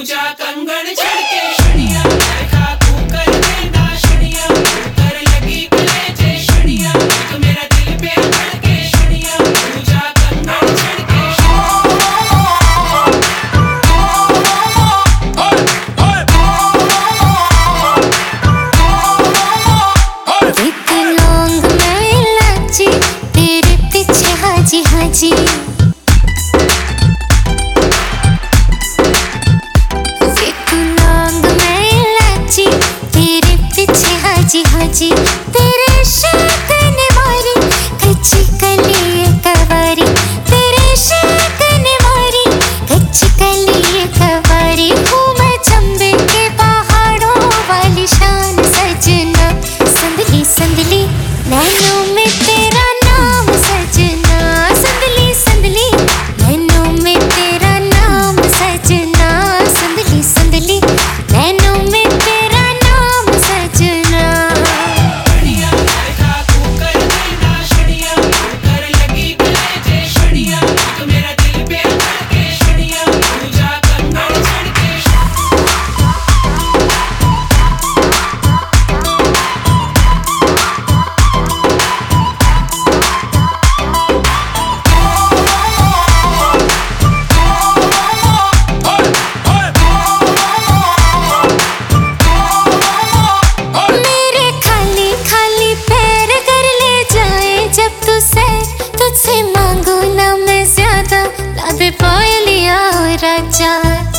पूजा कंगन छड़के शनिया देखा तू कर देना शनिया कर लगी कलेजे शनिया तो मेरा दिल पे धड़के शनिया पूजा कंगन छड़के एक लौंग में इलायची तेरे पीछे हाजी हाजी हाजी हाजी तेरे इश्क ने मारी कच्ची कली कवारी तेरे इश्क ने मारी कच्ची कली कवारी हूँ मैं चंबे के पहाड़ों वाली शान सजना संदली संदली नैनों में तेरा नाम सजना संदली संदली नैनों में तेरा नाम सजना संदली संदली नैनों में तेरा नाम सजना तुझसे मांगू ना मैं ज्यादा ला दे पायलिया राजा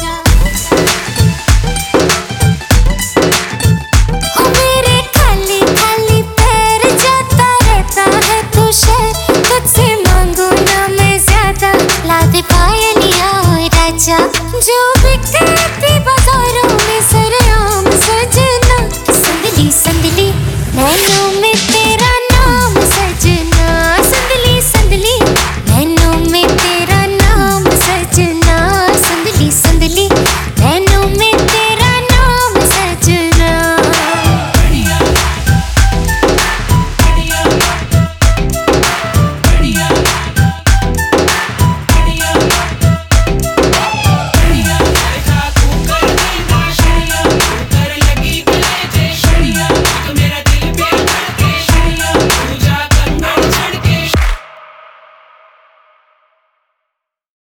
हो मेरे खाली खाली पैर जाता रहता है तू शहर तुझसे मांगू ना मैं ज्यादा ला दे पायलिया राजा जो बिकती बाजारों में सरेआम सजना संदली संदली नैनों